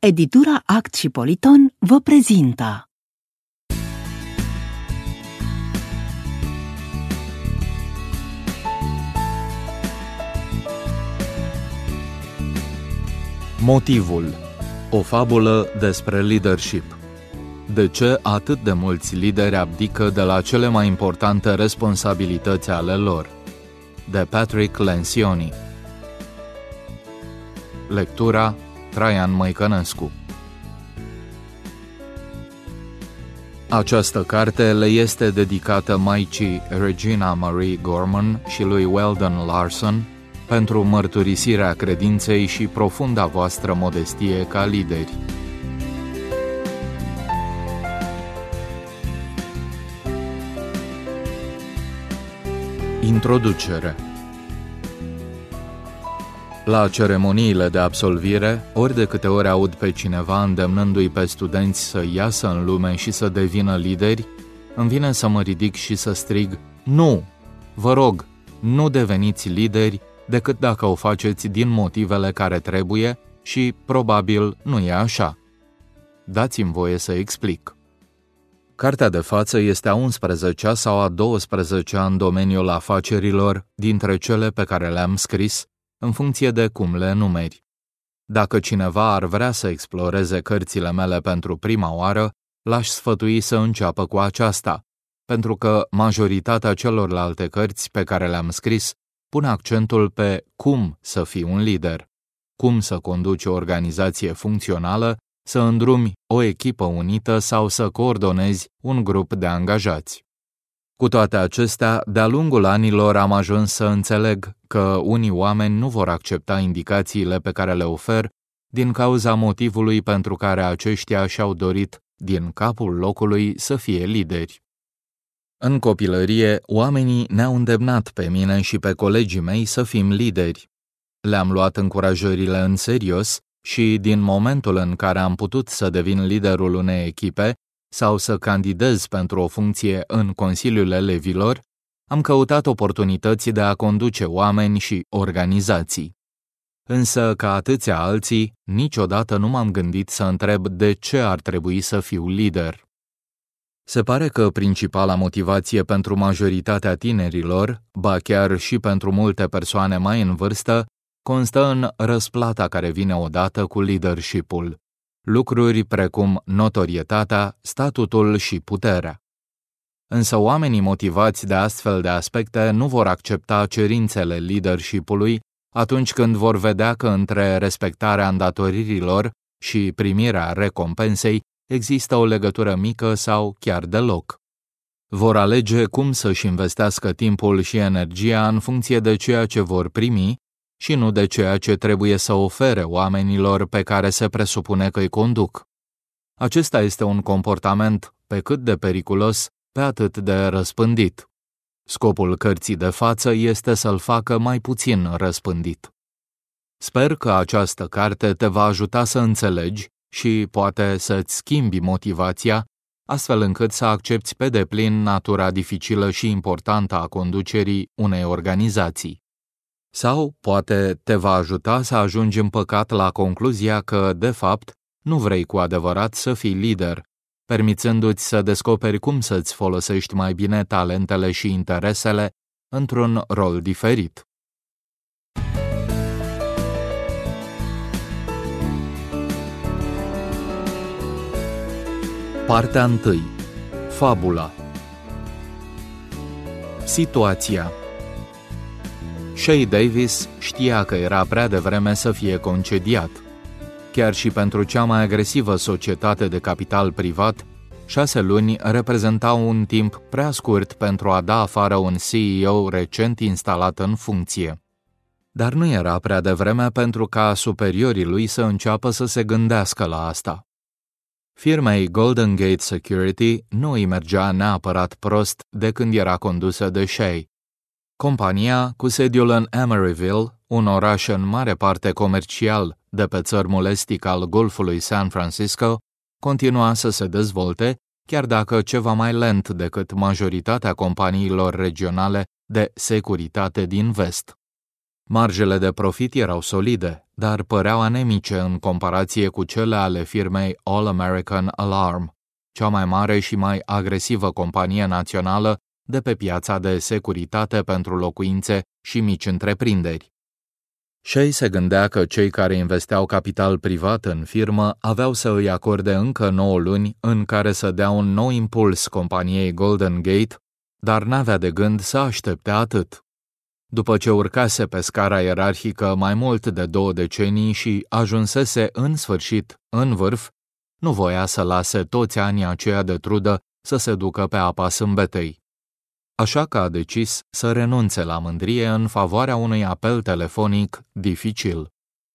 Editura Act și Politon vă prezintă Motivul. O fabulă despre leadership. De ce atât de mulți lideri abdică de la cele mai importante responsabilități ale lor? De Patrick Lencioni. Lectura Traian Măicănescu. Această carte le este dedicată maicii Regina Marie Gorman și lui Weldon Larson pentru mărturisirea credinței și profunda voastră modestie ca lideri. Introducere. La ceremoniile de absolvire, ori de câte ori aud pe cineva îndemnându-i pe studenți să iasă în lume și să devină lideri, îmi vine să mă ridic și să strig: nu! Vă rog, nu deveniți lideri decât dacă o faceți din motivele care trebuie și, probabil, nu e așa. Dați-mi voie să explic. Cartea de față este a 11-a sau a 12-a în domeniul afacerilor dintre cele pe care le-am scris, în funcție de cum le numeri. Dacă cineva ar vrea să exploreze cărțile mele pentru prima oară, l-aș sfătui să înceapă cu aceasta, pentru că majoritatea celorlalte cărți pe care le-am scris pun accentul pe cum să fii un lider, cum să conduci o organizație funcțională, să îndrumi o echipă unită sau să coordonezi un grup de angajați. Cu toate acestea, de-a lungul anilor am ajuns să înțeleg că unii oameni nu vor accepta indicațiile pe care le ofer din cauza motivului pentru care aceștia și-au dorit din capul locului să fie lideri. În copilărie, oamenii ne-au îndemnat pe mine și pe colegii mei să fim lideri. Le-am luat încurajările în serios și, din momentul în care am putut să devin liderul unei echipe sau să candidez pentru o funcție în Consiliul Elevilor, am căutat oportunități de a conduce oameni și organizații. Însă, ca atâția alții, niciodată nu m-am gândit să întreb de ce ar trebui să fiu lider. Se pare că principala motivație pentru majoritatea tinerilor, ba chiar și pentru multe persoane mai în vârstă, constă în răsplata care vine odată cu leadership-ul. Lucruri precum notorietatea, statutul și puterea. Însă oamenii motivați de astfel de aspecte nu vor accepta cerințele leadership-ului atunci când vor vedea că între respectarea îndatoririlor și primirea recompensei există o legătură mică sau chiar deloc. Vor alege cum să-și investească timpul și energia în funcție de ceea ce vor primi și nu de ceea ce trebuie să ofere oamenilor pe care se presupune că îi conduc. Acesta este un comportament pe cât de periculos, pe atât de răspândit. Scopul cărții de față este să-l facă mai puțin răspândit. Sper că această carte te va ajuta să înțelegi și poate să-ți schimbi motivația, astfel încât să accepți pe deplin natura dificilă și importantă a conducerii unei organizații. Sau poate te va ajuta să ajungi împăcat la concluzia că, de fapt, nu vrei cu adevărat să fii lider, permițându-ți să descoperi cum să-ți folosești mai bine talentele și interesele într-un rol diferit. Partea 1. Fabula. Situația. Shay Davis știa că era prea devreme să fie concediat. Chiar și pentru cea mai agresivă societate de capital privat, 6 luni reprezentau un timp prea scurt pentru a da afară un CEO recent instalat în funcție. Dar nu era prea devreme pentru ca superiorii lui să înceapă să se gândească la asta. Firmei Golden Gate Security nu îi mergea neapărat prost de când era condusă de Shay. Compania, cu sediul în Emeryville, un oraș în mare parte comercial de pe țărmul estic al Golfului San Francisco, continua să se dezvolte, chiar dacă ceva mai lent decât majoritatea companiilor regionale de securitate din vest. Marjele de profit erau solide, dar păreau anemice în comparație cu cele ale firmei All American Alarm, cea mai mare și mai agresivă companie națională de pe piața de securitate pentru locuințe și mici întreprinderi. Shea se gândea că cei care investeau capital privat în firmă aveau să îi acorde încă 9 luni în care să dea un nou impuls companiei Golden Gate, dar n-avea de gând să aștepte atât. După ce urcase pe scara ierarhică mai mult de 2 decenii și ajunsese în sfârșit în vârf, nu voia să lase toți anii aceia de trudă să se ducă pe apa sâmbetei. Așa că a decis să renunțe la mândrie în favoarea unui apel telefonic dificil.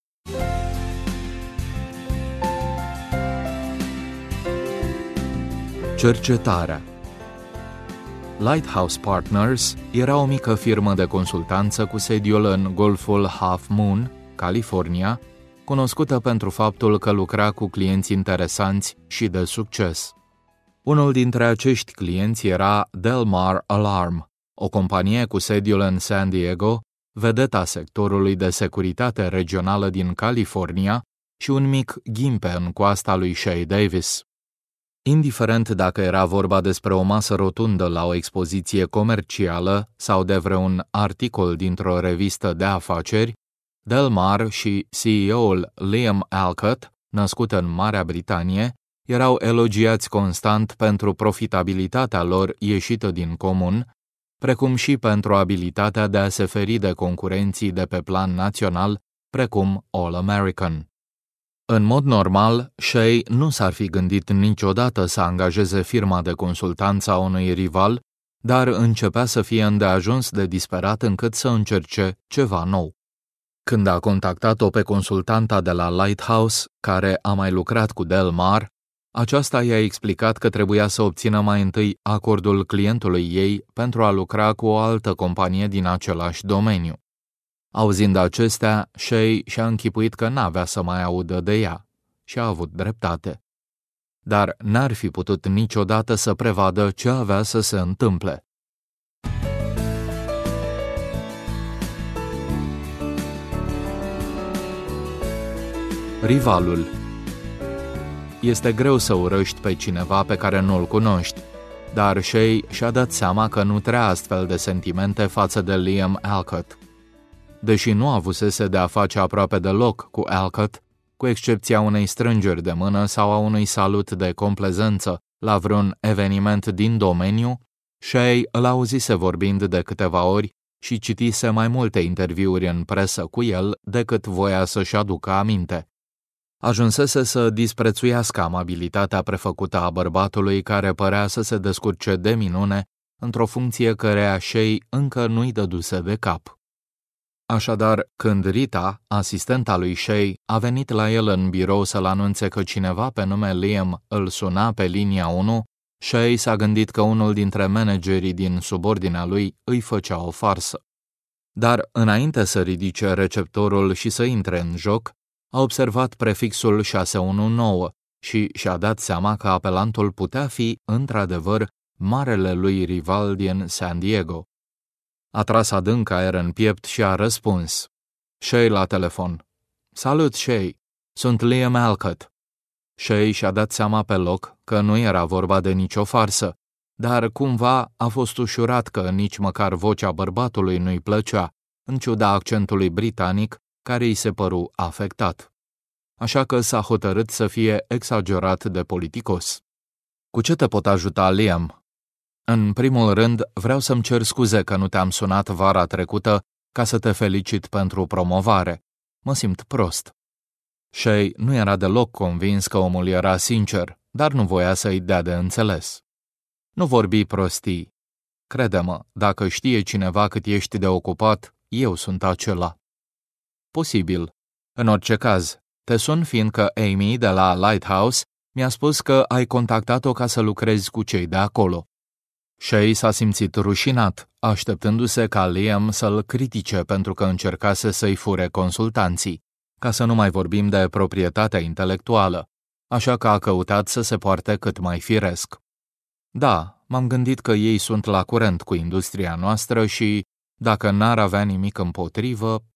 Cercetarea. Lighthouse Partners era o mică firmă de consultanță cu sediul în Golful Half Moon, California, cunoscută pentru faptul că lucra cu clienți interesanți și de succes. Unul dintre acești clienți era Del Mar Alarm, o companie cu sediul în San Diego, vedeta sectorului de securitate regională din California și un mic ghimpe în coasta lui Shea Davis. Indiferent dacă era vorba despre o masă rotundă la o expoziție comercială sau de vreun articol dintr-o revistă de afaceri, Del Mar și CEO-ul Liam Alcott, născut în Marea Britanie, erau elogiați constant pentru profitabilitatea lor ieșită din comun, precum și pentru abilitatea de a se feri de concurenții de pe plan național, precum All American. În mod normal, Shea nu s-ar fi gândit niciodată să angajeze firma de consultanță a unui rival, dar începea să fie îndeajuns de disperat încât să încerce ceva nou. Când a contactat-o pe consultanta de la Lighthouse, care a mai lucrat cu Del Mar, aceasta i-a explicat că trebuia să obțină mai întâi acordul clientului ei pentru a lucra cu o altă companie din același domeniu. Auzind acestea, Shea și-a închipuit că n-avea să mai audă de ea și a avut dreptate. Dar n-ar fi putut niciodată să prevadă ce avea să se întâmple. Rivalul. Este greu să urăști pe cineva pe care nu-l cunoști, dar Shea și-a dat seama că nutrea astfel de sentimente față de Liam Alcott. Deși nu avusese de a face aproape deloc cu Alcott, cu excepția unei strângeri de mână sau a unui salut de complezență la vreun eveniment din domeniu, Shea îl auzise vorbind de câteva ori și citise mai multe interviuri în presă cu el decât voia să-și aducă aminte. Ajunsese să disprețuiască amabilitatea prefăcută a bărbatului care părea să se descurce de minune într-o funcție căreia Shea încă nu-i dăduse de cap. Așadar, când Rita, asistenta lui Shea, a venit la el în birou să-l anunțe că cineva pe nume Liam îl suna pe linia 1, Shea s-a gândit că unul dintre managerii din subordinea lui îi făcea o farsă. Dar, înainte să ridice receptorul și să intre în joc, a observat prefixul 619 și și-a dat seama că apelantul putea fi, într-adevăr, marele lui rival din San Diego. A tras adânc aer în piept și a răspuns. Shea la telefon. Salut, Shea. Sunt Liam Alcott. Shea și-a dat seama pe loc că nu era vorba de nicio farsă, dar cumva a fost ușurat că nici măcar vocea bărbatului nu-i plăcea, în ciuda accentului britanic care îi se păru afectat. Așa că s-a hotărât să fie exagerat de politicos. Cu ce te pot ajuta, Liam? În primul rând, vreau să-mi cer scuze că nu te-am sunat vara trecută ca să te felicit pentru promovare. Mă simt prost. Shea nu era deloc convins că omul era sincer, dar nu voia să-i dea de înțeles. Nu vorbi prostii. Crede-mă, dacă știe cineva cât ești de ocupat, eu sunt acela. Posibil. În orice caz, te sun fiindcă Amy de la Lighthouse mi-a spus că ai contactat-o ca să lucrezi cu cei de acolo. Shea s-a simțit rușinat, așteptându-se ca Liam să-l critique pentru că încercase să-i fure consultanții, ca să nu mai vorbim de proprietatea intelectuală, așa că a căutat să se poarte cât mai firesc. Da, m-am gândit că ei sunt la curent cu industria noastră și, dacă n-ar avea nimic împotrivă,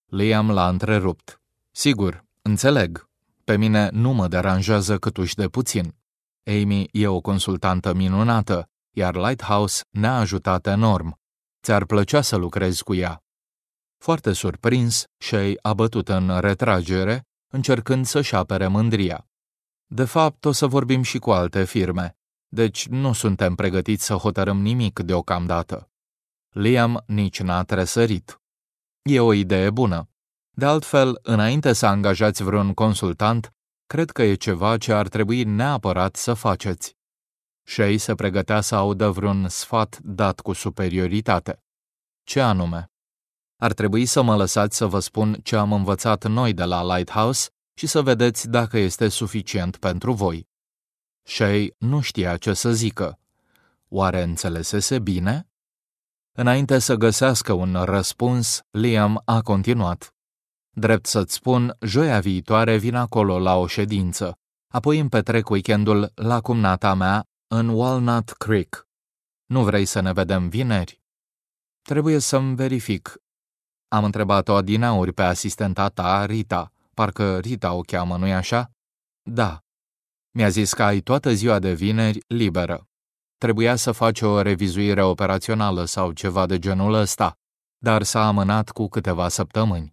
Liam l-a întrerupt. Sigur, înțeleg. Pe mine nu mă deranjează câtuși de puțin. Amy e o consultantă minunată, iar Lighthouse ne-a ajutat enorm. Ți-ar plăcea să lucrezi cu ea. Foarte surprins, Shay a bătut în retragere, încercând să-și apere mândria. De fapt, o să vorbim și cu alte firme, deci nu suntem pregătiți să hotărâm nimic deocamdată. Liam nici n-a tresărit. E o idee bună. De altfel, înainte să angajați vreun consultant, cred că e ceva ce ar trebui neapărat să faceți. Shay se pregătea să audă vreun sfat dat cu superioritate. Ce anume? Ar trebui să mă lăsați să vă spun ce am învățat noi de la Lighthouse și să vedeți dacă este suficient pentru voi. Shay nu știa ce să zică. Oare înțelesese bine? Înainte să găsească un răspuns, Liam a continuat. Drept să-ți spun, joia viitoare vin acolo la o ședință, apoi îmi petrec weekendul la cumnata mea în Walnut Creek. Nu vrei să ne vedem vineri? Trebuie să-mi verific. Am întrebat-o adineauri pe asistenta ta, Rita. Parcă Rita o cheamă, nu-i așa? Da. Mi-a zis că ai toată ziua de vineri liberă. Trebuia să faci o revizuire operațională sau ceva de genul ăsta, dar s-a amânat cu câteva săptămâni.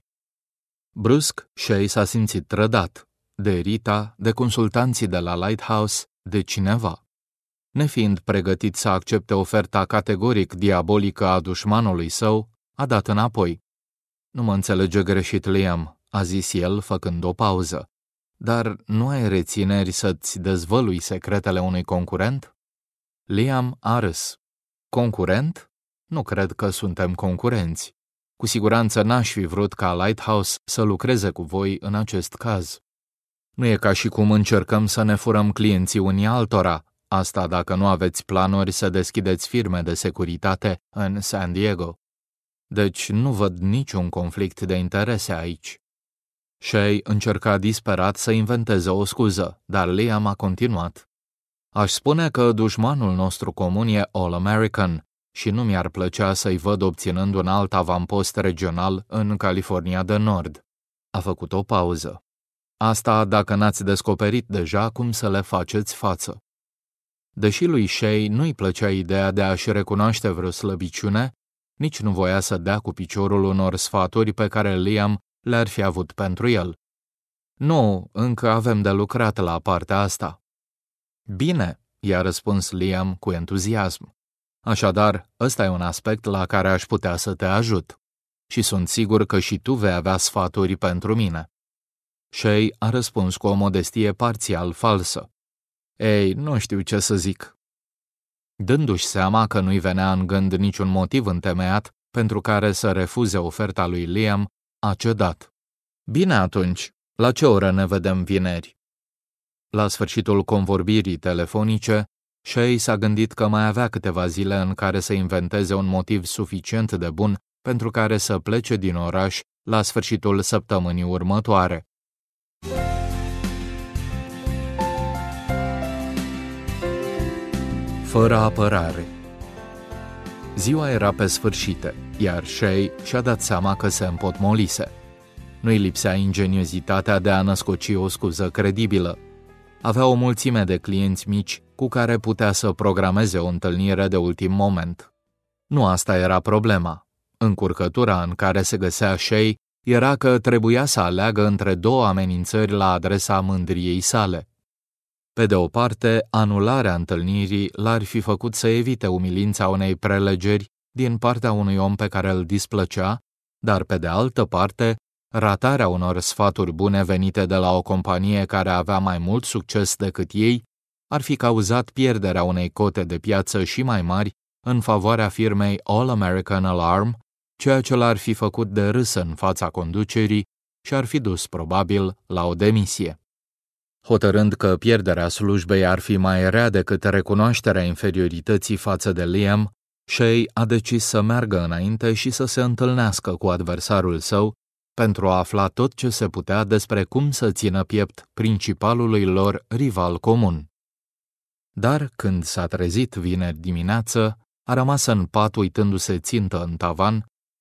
Brusc, Shay s-a simțit trădat. De Rita, de consultanții de la Lighthouse, de cineva. Nefiind pregătit să accepte oferta categoric diabolică a dușmanului său, a dat înapoi. Nu mă înțelege greșit, Liam, a zis el, făcând o pauză. Dar nu ai rețineri să-ți dezvălui secretele unui concurent? Liam a râs. Concurent? Nu cred că suntem concurenți. Cu siguranță n-aș fi vrut ca Lighthouse să lucreze cu voi în acest caz. Nu e ca și cum încercăm să ne furăm clienții unii altora, asta dacă nu aveți planuri să deschideți firme de securitate în San Diego. Deci nu văd niciun conflict de interese aici. Shay încerca disperat să inventeze o scuză, dar Liam a continuat. Aș spune că dușmanul nostru comun e All-American și nu mi-ar plăcea să-i văd obținând un alt avampost regional în California de Nord. A făcut o pauză. Asta dacă n-ați descoperit deja cum să le faceți față. Deși lui Shay nu-i plăcea ideea de a-și recunoaște vreo slăbiciune, nici nu voia să dea cu piciorul unor sfaturi pe care Liam le-ar fi avut pentru el. Nu, încă avem de lucrat la partea asta. Bine, i-a răspuns Liam cu entuziasm. Așadar, ăsta e un aspect la care aș putea să te ajut. Și sunt sigur că și tu vei avea sfaturi pentru mine. Shay a răspuns cu o modestie parțial falsă. Ei, nu știu ce să zic. Dându-și seama că nu-i venea în gând niciun motiv întemeiat pentru care să refuze oferta lui Liam, a cedat. Bine atunci, la ce oră ne vedem vineri? La sfârșitul convorbirii telefonice, Shay s-a gândit că mai avea câteva zile în care să inventeze un motiv suficient de bun pentru care să plece din oraș la sfârșitul săptămânii următoare. Fără apărare. Ziua era pe sfârșite, iar Shay și-a dat seama că se împotmolise. Nu-i lipsea ingeniozitatea de a născoci o scuză credibilă. Avea o mulțime de clienți mici cu care putea să programeze o întâlnire de ultim moment. Nu asta era problema. Încurcătura în care se găsea Shay era că trebuia să aleagă între două amenințări la adresa mândriei sale. Pe de o parte, anularea întâlnirii l-ar fi făcut să evite umilința unei prelegeri din partea unui om pe care îl displăcea, dar pe de altă parte, ratarea unor sfaturi bune venite de la o companie care avea mai mult succes decât ei ar fi cauzat pierderea unei cote de piață și mai mari în favoarea firmei All American Alarm, ceea ce l-ar fi făcut de râs în fața conducerii și ar fi dus probabil la o demisie. Hotărând că pierderea slujbei ar fi mai rea decât recunoașterea inferiorității față de Liam, Shay a decis să meargă înainte și să se întâlnească cu adversarul său pentru a afla tot ce se putea despre cum să țină piept principalului lor rival comun. Dar când s-a trezit vineri dimineață, a rămas în pat uitându-se țintă în tavan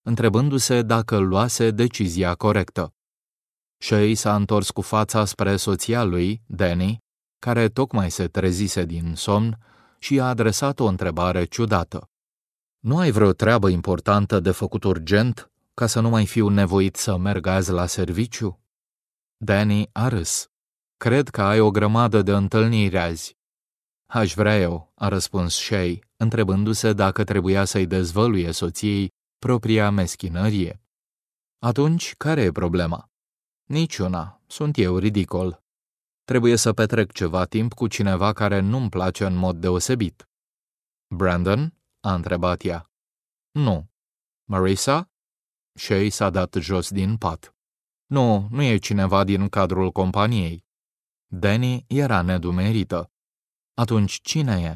întrebându-se dacă luase decizia corectă. Shay s-a întors cu fața spre soția lui, Danny, care tocmai se trezise din somn și i-a adresat o întrebare ciudată. Nu ai vreo treabă importantă de făcut urgent, ca să nu mai fiu nevoit să merg azi la serviciu? Danny a râs. Cred că ai o grămadă de întâlniri azi. Aș vrea eu, a răspuns Shay, întrebându-se dacă trebuia să-i dezvăluie soției propria meschinărie. Atunci, care e problema? Niciuna, sunt eu ridicol. Trebuie să petrec ceva timp cu cineva care nu-mi place în mod deosebit. Brandon? A întrebat ea. Nu. Marissa? Shay s-a dat jos din pat. Nu, nu e cineva din cadrul companiei. Danny era nedumerită. Atunci cine e?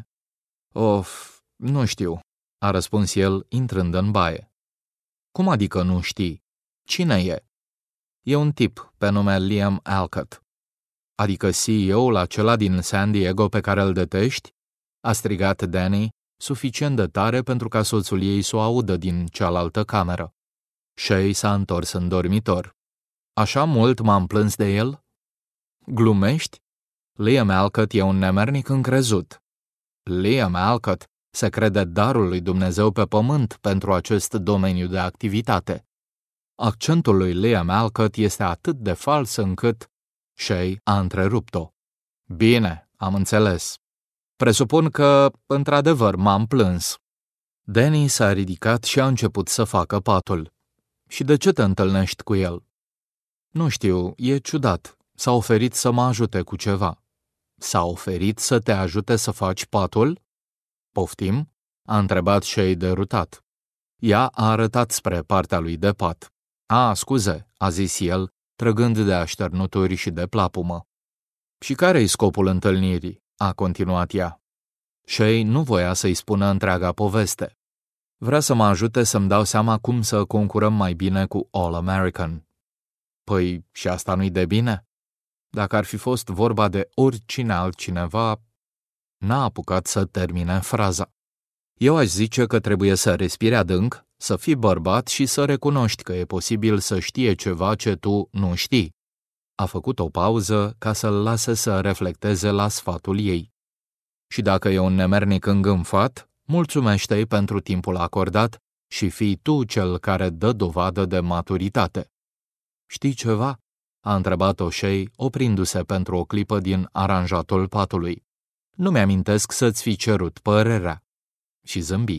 Of, nu știu, a răspuns el intrând în baie. Cum adică nu știi? Cine e? E un tip pe nume Liam Alcott. Adică CEO-ul acela din San Diego pe care îl detești? A strigat Danny, suficient de tare pentru ca soțul ei să o audă din cealaltă cameră. Shay s-a întors în dormitor. Așa mult m-am plâns de el? Glumești? Liam Alcott e un nemernic încrezut. Liam Alcott se crede darul lui Dumnezeu pe pământ pentru acest domeniu de activitate. Accentul lui Liam Alcott este atât de fals încât... Shay a întrerupt-o. Bine, am înțeles. Presupun că, într-adevăr, m-am plâns. Danny s-a ridicat și a început să facă patul. Și de ce te întâlnești cu el? Nu știu, e ciudat. S-a oferit să mă ajute cu ceva. S-a oferit să te ajute să faci patul? Poftim? A întrebat Shay derutat. Ea a arătat spre partea lui de pat. A, scuze, a zis el, trăgând de așternuturi și de plapumă. Și care-i scopul întâlnirii? A continuat ea. Shay nu voia să-i spună întreaga poveste. Vrea să mă ajute să-mi dau seama cum să concurăm mai bine cu All American. Păi, și asta nu-i de bine? Dacă ar fi fost vorba de oricine altcineva, n-a apucat să termine fraza. Eu aș zice că trebuie să respiri adânc, să fii bărbat și să recunoști că e posibil să știe ceva ce tu nu știi. A făcut o pauză ca să-l lase să reflecteze la sfatul ei. Și dacă e un nemernic îngânfat, mulțumește-i pentru timpul acordat și fii tu cel care dă dovadă de maturitate. Știi ceva? A întrebat-o Shay, oprindu-se pentru o clipă din aranjatul patului. Nu mi-amintesc să-ți fi cerut părerea. Și zâmbi.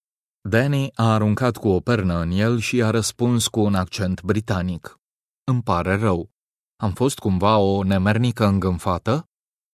Danny a aruncat cu o pernă în el și a răspuns cu un accent britanic. Îmi pare rău. Am fost cumva o nemernică îngânfată?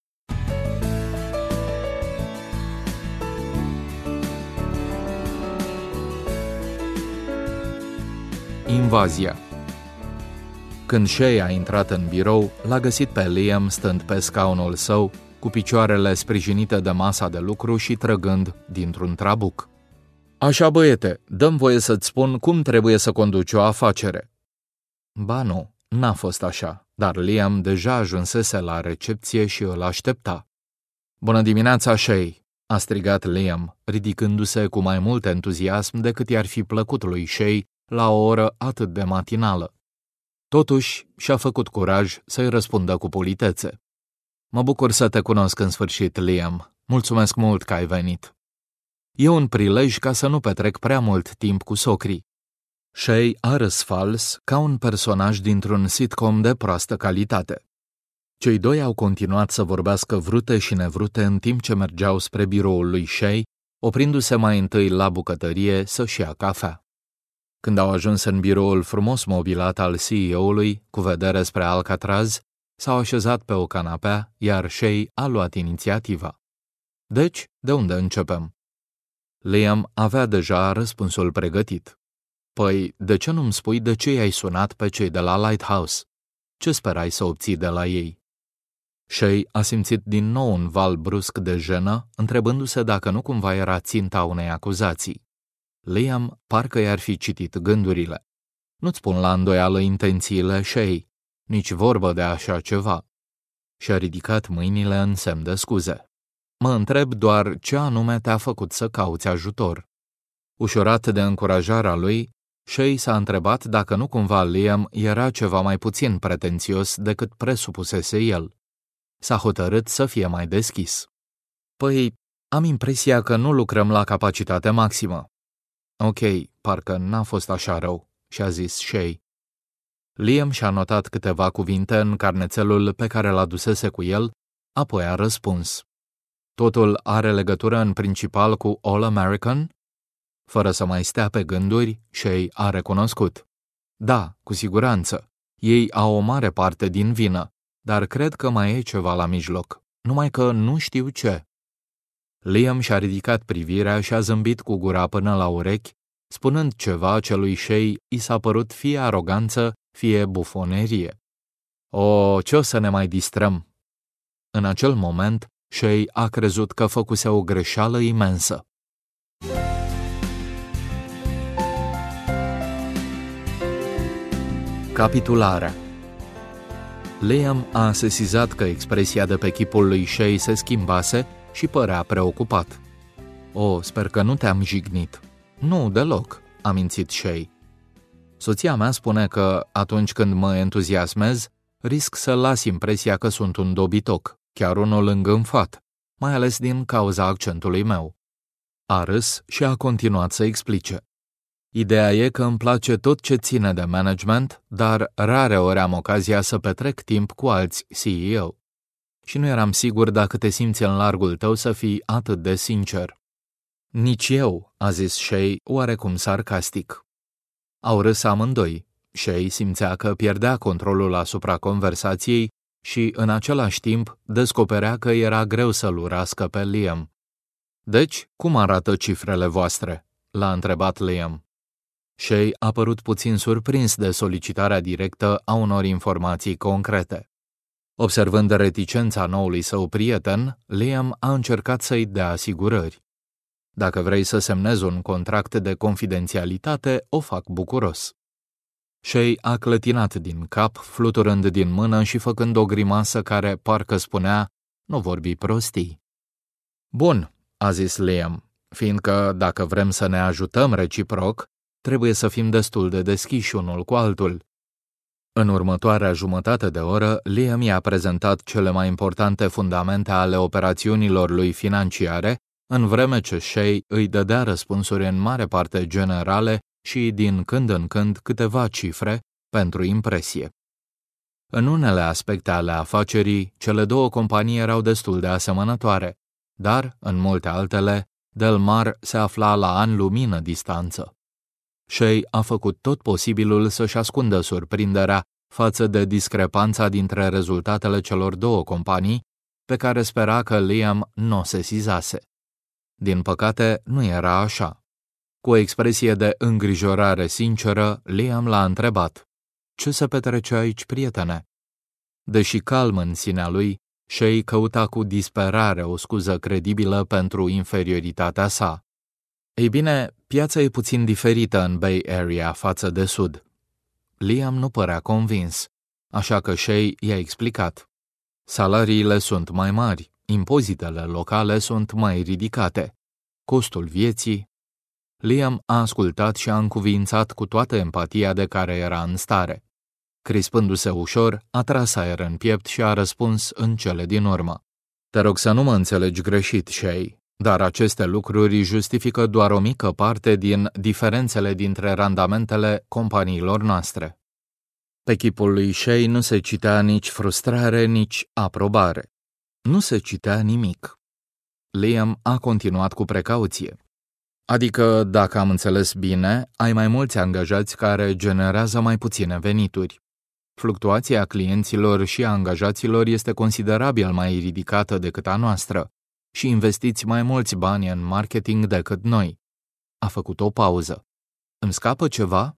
Invazia. Când Shay a intrat în birou, l-a găsit pe Liam stând pe scaunul său, cu picioarele sprijinite de masa de lucru și trăgând dintr-un trabuc. Așa, băiete, dă-mi voie să-ți spun cum trebuie să conduci o afacere. Ba nu, n-a fost așa, dar Liam deja ajunsese la recepție și îl aștepta. Bună dimineața, Shay, a strigat Liam, ridicându-se cu mai mult entuziasm decât i-ar fi plăcut lui Shay la o oră atât de matinală. Totuși, și-a făcut curaj să-i răspundă cu politețe. Mă bucur să te cunosc în sfârșit, Liam. Mulțumesc mult că ai venit. E un prilej ca să nu petrec prea mult timp cu socrii. Shay a râs fals ca un personaj dintr-un sitcom de proastă calitate. Cei doi au continuat să vorbească vrute și nevrute în timp ce mergeau spre biroul lui Shay, oprindu-se mai întâi la bucătărie să-și ia cafea. Când au ajuns în biroul frumos mobilat al CEO-ului, cu vedere spre Alcatraz, s-au așezat pe o canapea, iar Shay a luat inițiativa. Deci, de unde începem? Liam avea deja răspunsul pregătit. Păi, de ce nu-mi spui de ce i-ai sunat pe cei de la Lighthouse? Ce sperai să obții de la ei? Shay a simțit din nou un val brusc de jenă, întrebându-se dacă nu cumva era ținta unei acuzații. Liam parcă i-ar fi citit gândurile. Nu-ți pun la îndoială intențiile, Shay, nici vorbă de așa ceva. Și-a ridicat mâinile în semn de scuze. Mă întreb doar ce anume te-a făcut să cauți ajutor. Ușurat de încurajarea lui, Shay s-a întrebat dacă nu cumva Liam era ceva mai puțin pretențios decât presupusese el. S-a hotărât să fie mai deschis. Păi, am impresia că nu lucrăm la capacitate maximă. Ok, parcă n-a fost așa rău, și-a zis Shay. Liam și-a notat câteva cuvinte în carnețelul pe care l-adusese cu el, apoi a răspuns. Totul are legătură în principal cu All American? Fără să mai stea pe gânduri, Shay a recunoscut. Da, cu siguranță. Ei au o mare parte din vină, dar cred că mai e ceva la mijloc, numai că nu știu ce. Liam și-a ridicat privirea și a zâmbit cu gura până la urechi, spunând ceva ce lui Shay i s-a părut fie aroganță, fie bufonerie. O, ce o să ne mai distrăm? În acel moment, Shay a crezut că făcuse o greșeală imensă. Capitularea. Liam a sesizat că expresia de pe chipul lui Shay se schimbase și părea preocupat. O, sper că nu te-am jignit. Nu, deloc, a mințit Shay. Soția mea spune că, atunci când mă entuziasmez, risc să las impresia că sunt un dobitoc, chiar unul îngânfat, mai ales din cauza accentului meu. A râs și a continuat să explice. Ideea e că îmi place tot ce ține de management, dar rare ori am ocazia să petrec timp cu alți CEO. Și nu eram sigur dacă te simți în largul tău să fii atât de sincer. Nici eu, a zis Shay oarecum sarcastic. Au râs amândoi. Shay simțea că pierdea controlul asupra conversației și, în același timp, descoperea că era greu să-l urască pe Liam. Deci, cum arată cifrele voastre? L-a întrebat Liam. Shay a părut puțin surprins de solicitarea directă a unor informații concrete. Observând reticența noului său prieten, Liam a încercat să-i dea asigurări. Dacă vrei să semnezi un contract de confidențialitate, o fac bucuros. Shay a clătinat din cap, fluturând din mână și făcând o grimasă care parcă spunea, nu vorbi prostii. Bun, a zis Liam, fiindcă dacă vrem să ne ajutăm reciproc, trebuie să fim destul de deschiși unul cu altul. În următoarea jumătate de oră, Liam i-a prezentat cele mai importante fundamente ale operațiunilor lui financiare, în vreme ce Shay îi dădea răspunsuri în mare parte generale și, din când în când, câteva cifre pentru impresie. În unele aspecte ale afacerii, cele două companii erau destul de asemănătoare, dar, în multe altele, Del Mar se afla la ani lumină distanță. Shay a făcut tot posibilul să-și ascundă surprinderea față de discrepanța dintre rezultatele celor două companii, pe care spera că Liam nu o sesizase. Din păcate, nu era așa. Cu o expresie de îngrijorare sinceră, Liam l-a întrebat: „Ce se petrece aici, prietene?” Deși calm în sinea lui, Shay căuta cu disperare o scuză credibilă pentru inferioritatea sa. Ei bine, piața e puțin diferită în Bay Area față de Sud. Liam nu părea convins, așa că Shay i-a explicat. Salariile sunt mai mari, impozitele locale sunt mai ridicate, costul vieții. Liam a ascultat și a încuviințat cu toată empatia de care era în stare. Crispându-se ușor, a tras aer în piept și a răspuns în cele din urmă. „Te rog să nu mă înțelegi greșit, Shay, dar aceste lucruri justifică doar o mică parte din diferențele dintre randamentele companiilor noastre.” Pe chipul lui Shay nu se citea nici frustrare, nici aprobare. Nu se citea nimic. Liam a continuat cu precauție. „Adică, dacă am înțeles bine, ai mai mulți angajați care generează mai puține venituri. Fluctuația clienților și a angajaților este considerabil mai ridicată decât a noastră și investiți mai mulți bani în marketing decât noi.” A făcut o pauză. „Îmi scapă ceva?”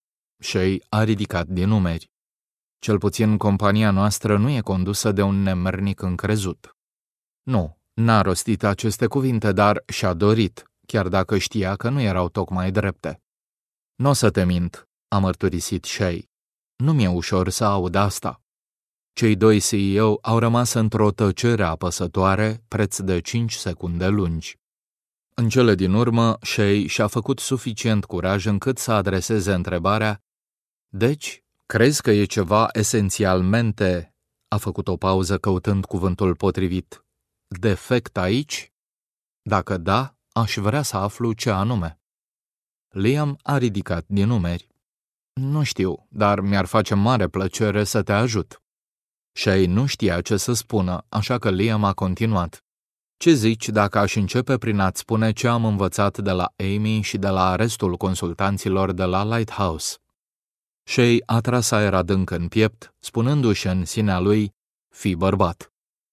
Shay a ridicat din numeri. „Cel puțin compania noastră nu e condusă de un nemernic încrezut.” Nu, n-a rostit aceste cuvinte, dar și-a dorit, chiar dacă știa că nu erau tocmai drepte. „N-o să te mint,” a mărturisit Shay. „Nu mi-e ușor să aud asta.” Cei doi CEO au rămas într-o tăcere apăsătoare, preț de 5 secunde lungi. În cele din urmă, Shay și-a făcut suficient curaj încât să adreseze întrebarea: deci, crezi că e ceva esențialmente, a făcut o pauză căutând cuvântul potrivit, defect aici? Dacă da, aș vrea să aflu ce anume. Liam a ridicat din numeri. Nu știu, dar mi-ar face mare plăcere să te ajut. Shay nu știa ce să spună, așa că Liam a continuat. Ce zici dacă aș începe prin a-ți spune ce am învățat de la Amy și de la restul consultanților de la Lighthouse? Shay a tras aer adânc în piept, spunându-și în sinea lui: fii bărbat.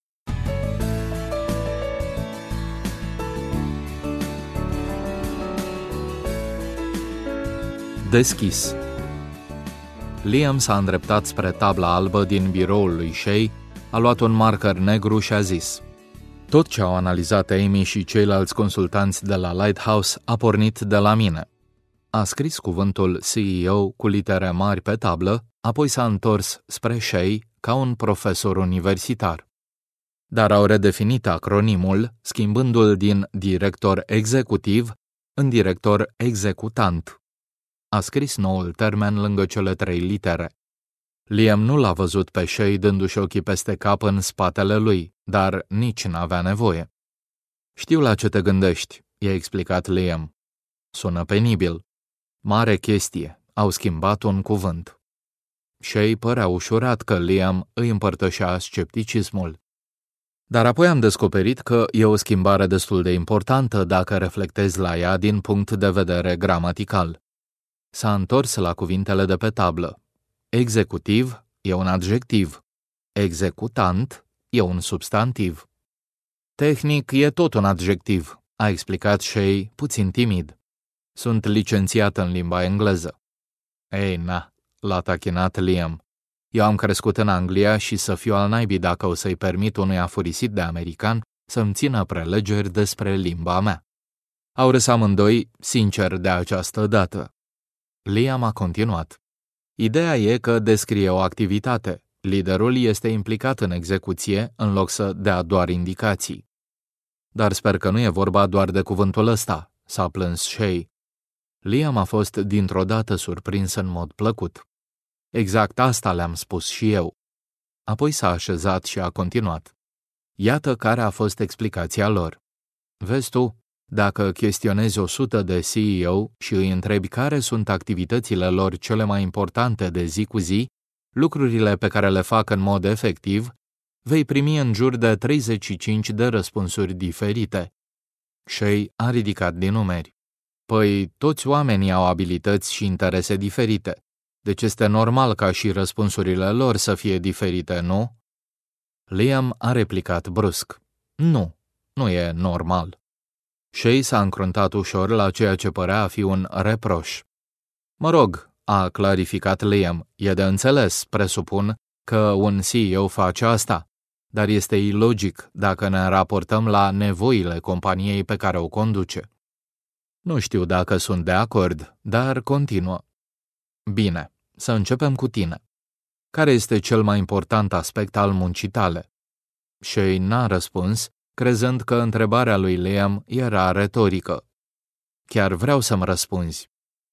Deschis. Liam s-a îndreptat spre tabla albă din biroul lui Shay, a luat un marker negru și a zis: tot ce au analizat Amy și ceilalți consultanți de la Lighthouse a pornit de la mine. A scris cuvântul CEO cu litere mari pe tablă, apoi s-a întors spre Shay ca un profesor universitar. Dar au redefinit acronimul, schimbându-l din director executiv în director executant. A scris noul termen lângă cele 3 litere. Liam nu l-a văzut pe Shay dându-și ochii peste cap în spatele lui, dar nici n-avea nevoie. Știu la ce te gândești, i-a explicat Liam. Sună penibil. Mare chestie, au schimbat un cuvânt. Shay părea ușurat că Liam îi împărtășea scepticismul. Dar apoi am descoperit că e o schimbare destul de importantă dacă reflectezi la ea din punct de vedere gramatical. S-a întors la cuvintele de pe tablă. Executiv e un adjectiv. Executant e un substantiv. Tehnic e tot un adjectiv, a explicat Shay puțin timid. Sunt licențiat în limba engleză. Ei, na, l-a tachinat Liam. Eu am crescut în Anglia și să fiu al naibii dacă o să-i permit unui afurisit de american să-mi țină prelegeri despre limba mea. Au râs amândoi, sincer, de această dată. Liam a continuat. Ideea e că descrie o activitate. Liderul este implicat în execuție în loc să dea doar indicații. Dar sper că nu e vorba doar de cuvântul ăsta, s-a plâns Shay. Liam a fost dintr-o dată surprins în mod plăcut. Exact asta le-am spus și eu. Apoi s-a așezat și a continuat. Iată care a fost explicația lor. Vezi tu, dacă chestionezi 100 de CEO și îi întrebi care sunt activitățile lor cele mai importante de zi cu zi, lucrurile pe care le fac în mod efectiv, vei primi în jur de 35 de răspunsuri diferite. Shay a ridicat din numeri. Păi, toți oamenii au abilități și interese diferite. Deci este normal ca și răspunsurile lor să fie diferite, nu? Liam a replicat brusc. Nu e normal. Shay s-a încruntat ușor la ceea ce părea a fi un reproș. Mă rog, a clarificat Liam, e de înțeles, presupun, că un CEO face asta, dar este ilogic dacă ne raportăm la nevoile companiei pe care o conduce. Nu știu dacă sunt de acord, dar continuă. Bine, să începem cu tine. Care este cel mai important aspect al muncii tale? Shay n-a răspuns, crezând că întrebarea lui Liam era retorică. Chiar vreau să-mi răspunzi.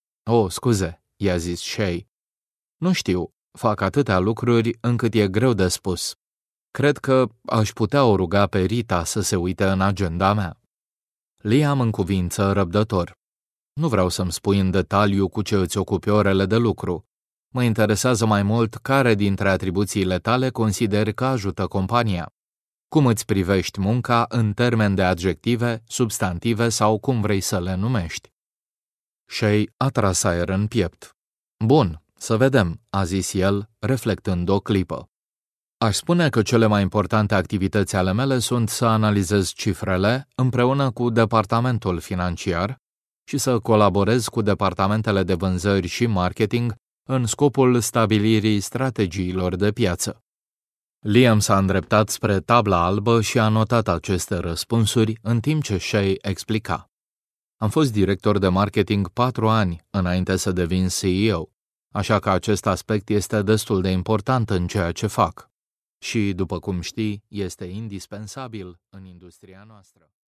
Scuze, i-a zis Shay. Nu știu, fac atâtea lucruri încât e greu de spus. Cred că aș putea o ruga pe Rita să se uite în agenda mea. Liam încuvință răbdător. Nu vreau să-mi spui în detaliu cu ce îți ocupi orele de lucru. Mă interesează mai mult care dintre atribuțiile tale consideri că ajută compania. Cum îți privești munca în termeni de adjective, substantive sau cum vrei să le numești? Shay a tras aer în piept. Bun, să vedem, a zis el, reflectând o clipă. Aș spune că cele mai importante activități ale mele sunt să analizez cifrele împreună cu departamentul financiar și să colaborez cu departamentele de vânzări și marketing în scopul stabilirii strategiilor de piață. Liam s-a îndreptat spre tabla albă și a notat aceste răspunsuri în timp ce Shay explica. Am fost director de marketing 4 ani înainte să devin CEO, așa că acest aspect este destul de important în ceea ce fac. Și, după cum știi, este indispensabil în industria noastră.